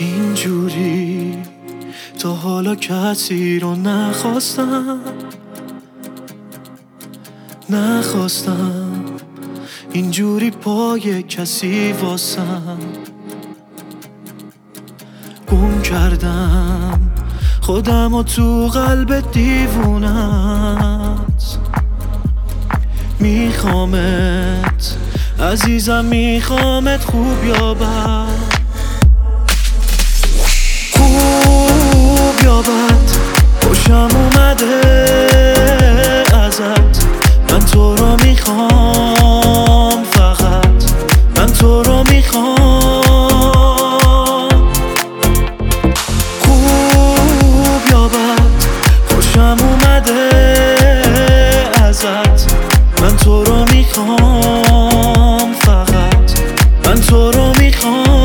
اینجوری تا حالا کسی رو نخواستم اینجوری پای کسی واسم گم کردم خودم و تو قلب دیوونت میخوامت عزیزم، میخوامت خوب یا بد، خوب یا بد خوشم اومده ازت. من تو رو میخوام، فقط من تو رو میخوام. خوب یا بد خوشم اومده ازت. من تو رو میخوام، فقط من تو رو میخوام.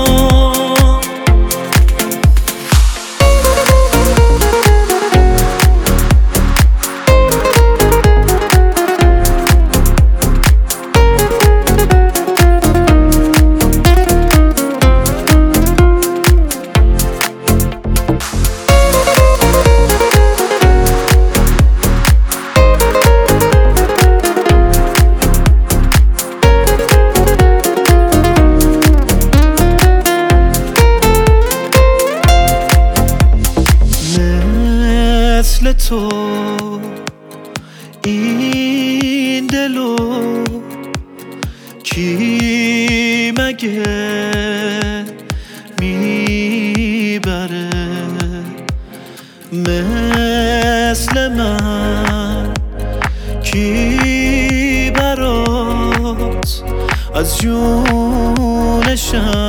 مثل تو این دلو کی مگه میبره؟ مثل من کی برات از جونشم